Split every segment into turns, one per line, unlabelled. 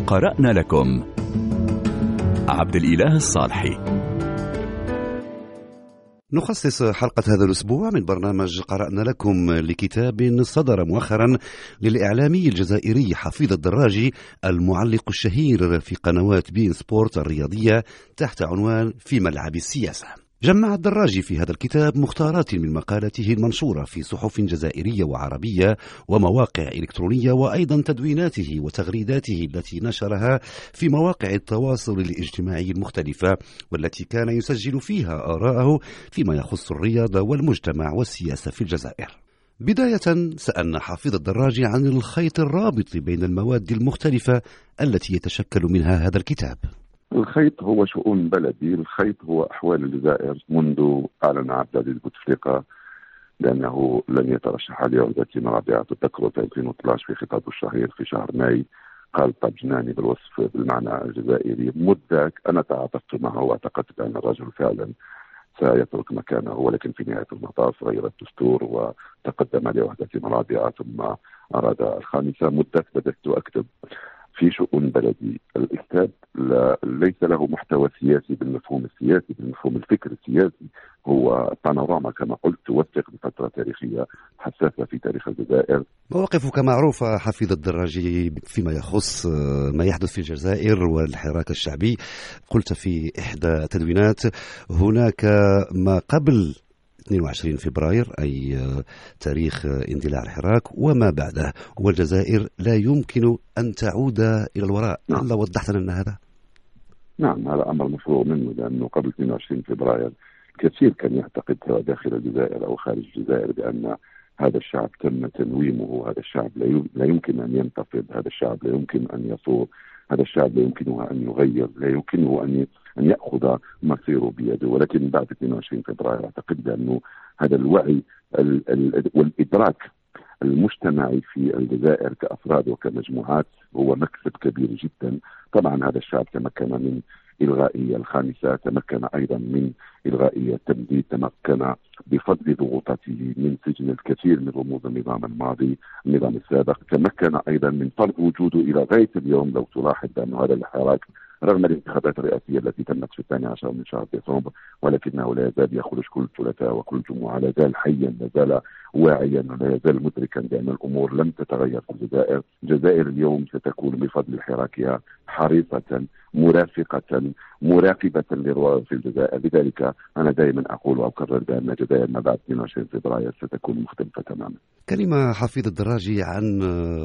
قرأنا لكم عبد الإله الصالحي.
نخصص حلقة هذا الأسبوع من برنامج قرأنا لكم لكتاب صدر مؤخرا للإعلامي الجزائري حفيظ الدراجي المعلق الشهير في قنوات بين سبورت الرياضية تحت عنوان في ملعب السياسة. جمع الدراجي في هذا الكتاب مختارات من مقالته المنشورة في صحف جزائرية وعربية ومواقع إلكترونية، وأيضا تدويناته وتغريداته التي نشرها في مواقع التواصل الاجتماعي المختلفة، والتي كان يسجل فيها آراءه فيما يخص الرياضة والمجتمع والسياسة في الجزائر. بداية سألنا حفيظ الدراجي عن الخيط الرابط بين المواد المختلفة التي يتشكل منها هذا الكتاب.
الخيط هو شؤون بلدي، الخيط هو أحوال الجزائر منذ أعلن عبد العزيز بوتفليقة لأنه لن يترشح لعودة رابعة. تذكروا في 2012 في خطابه الشهير في شهر ماي قال طب جناني بالوصف بالمعنى الجزائري. مدة أنا تعاطفت معه واعتقدت بأن الرجل فعلا سيترك مكانه، ولكن في نهاية المطاف غير الدستور وتقدم لوحدة رابعة ثم أراد الخامسة. مدة بدأت أكتب في شؤون بلدي. الكتاب ليس له محتوى سياسي بالمفهوم السياسي، بالمفهوم الفكر السياسي، هو بانوراما كما قلت توثق بفترة تاريخية حساسة في تاريخ الجزائر.
مواقفك معروفة حفيظ الدراجي فيما يخص ما يحدث في الجزائر والحراك الشعبي. قلت في إحدى التدوينات هناك ما قبل 22 فبراير أي تاريخ اندلاع الحراك وما بعده، والجزائر لا يمكن أن تعود إلى الوراء. هل وضحت لنا هذا؟
نعم، هذا أمر مفروغ منه، لأنه قبل 22 فبراير كثير كان يعتقد داخل الجزائر أو خارج الجزائر بأن هذا الشعب تم تنويمه، هذا الشعب لا يمكن أن ينتفض، هذا الشعب لا يمكن أن يثور، هذا الشعب لا يمكنه أن يغير، لا يمكنه أن يأخذ مصيره بيده. ولكن بعد 22 فبراير أعتقد بأنه هذا الوعي والإدراك المجتمعي في الجزائر كأفراد وكمجموعات هو مكسب كبير جدا. طبعا هذا الشعب تمكن من إلغائية الخامسة، تمكن أيضا من إلغائية التمديد، تمكن بفضل ضغوطاته من سجن الكثير من رموز النظام الماضي، النظام السابق، تمكن أيضا من فرض وجوده إلى غاية اليوم. لو تلاحظ أن هذا الحراك رغم الانتخابات الرئاسية التي تمت في 12 من شهر ديسمبر، ولكنه لا يزال يخرج كل ثلاثاء وكل جمعة، لا زال حيا، لا زال واعيا، ولا يزال مدركا بأن الأمور لم تتغير في الجزائر. الجزائر اليوم ستكون بفضل حراكها حريصة مرافقة مراقبة للوضع في الجزائر. لذلك أنا دائما أقول وأكرر بأن الجزائر ما بعد 22 فبراير ستكون مختلفة تماما.
كلمة حفيظ الدراجي عن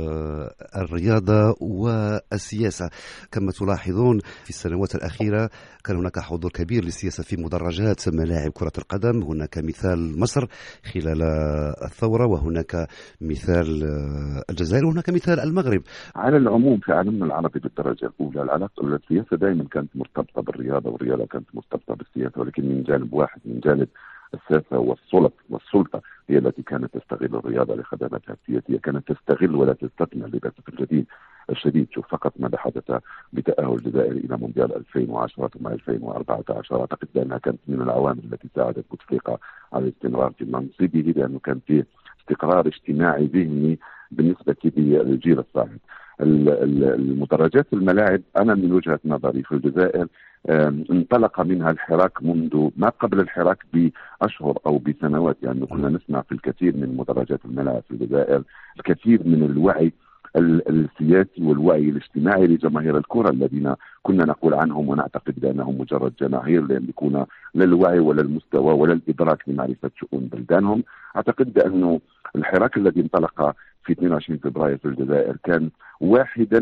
الرياضة والسياسة. كما تلاحظون في السنوات الأخيرة كان هناك حضور كبير للسياسة في مدرجات ملاعب كرة القدم. هناك مثال مصر خلال الثورة، وهناك مثال الجزائر، وهناك مثال المغرب.
على العموم في عالمنا العربي بالدرجة الأولى العلاقة السياسة دائما كانت مرتبطة بالرياضة، والرياضة كانت مرتبطة بالسياسة، ولكن من جانب واحد، من جانب السياسة والسلطة هي التي كانت تستغل الرياضة لخدماتها السياسية، كانت تستغل ولا تستثمر للأسف الشديد. شوف فقط ماذا حدث بتأهل الجزائر إلى مونديال 2010 ثم 2014. أعتقد بأنها كانت من العوامل التي ساعدت بوتفليقة على الاستمرار في منصبه، لأنه كان فيه استقرار اجتماعي ذهني بالنسبة للجيل الصاعد. المدرجات الملاعب أنا من وجهة نظري في الجزائر انطلق منها الحراك منذ ما قبل الحراك بأشهر أو بسنوات، يعني كنا نسمع في الكثير من مدرجات الملاعب في الجزائر الكثير من الوعي السياسي والوعي الاجتماعي لجماهير الكرة الذين كنا نقول عنهم ونعتقد بأنهم مجرد جماهير لا يملكون لا الوعي ولا المستوى ولا الإدراك لمعرفة شؤون بلدانهم. أعتقد بأنه الحراك الذي انطلق في 22 فبراير في الجزائر كان واحدة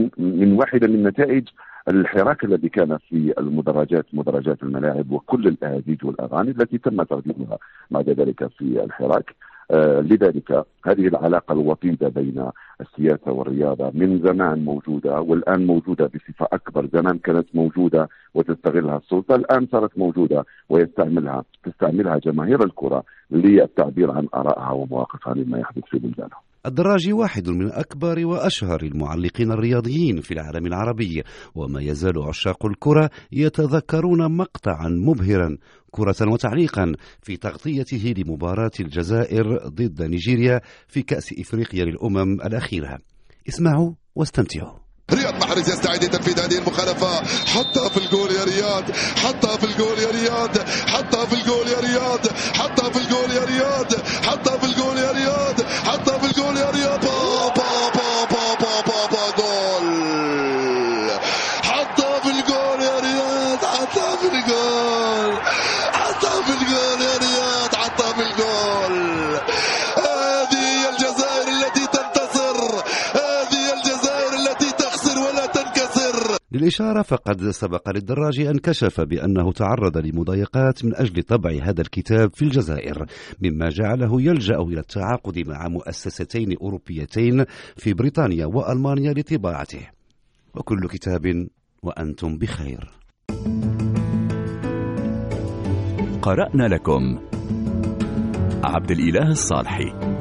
من نتائج الحراك الذي كان في مدرجات الملاعب وكل الأهازيج والأغاني التي تم ترديدها بعد ذلك في الحراك. لذلك هذه العلاقة الوطيدة بين السياسة والرياضة من زمان موجودة، والآن موجودة بصفة أكبر. زمان كانت موجودة وتستغلها السلطة، الآن صارت موجودة تستعملها جماهير الكرة للتعبير عن آرائها ومواقفها مما يحدث في بلدانها.
الدراجي واحد من أكبر وأشهر المعلقين الرياضيين في العالم العربي، وما يزال عشاق الكرة يتذكرون مقطعا مبهرا كرة وتعليقا في تغطيته لمباراة الجزائر ضد نيجيريا في كأس إفريقيا للأمم الأخيرة. اسمعوا واستمتعوا.
رياض محرز يستعد لتنفيذ هذه المخالفة. حطها في الجول يا رياض، حطها في الجول يا رياض، حطها في الجول يا رياض، حطها في الجول يا رياض، حطها في الجول يا رياض، حطها في الجول يا رياض. جول، حطها في الجول يا رياض، حطها في الجول، حطها في الجول يا رياض، حطها في الجول. هذه الجزائر التي تنتصر، هذه الجزائر التي تخسر ولا تنكسر.
للإشارة فقد سبق للدراجي أن كشف بأنه تعرض لمضايقات من أجل طبع هذا الكتاب في الجزائر، مما جعله يلجأ إلى التعاقد مع مؤسستين أوروبيتين في بريطانيا وألمانيا لطباعته. وكل كتاب وأنتم بخير.
قرأنا لكم عبد الإله الصالحي.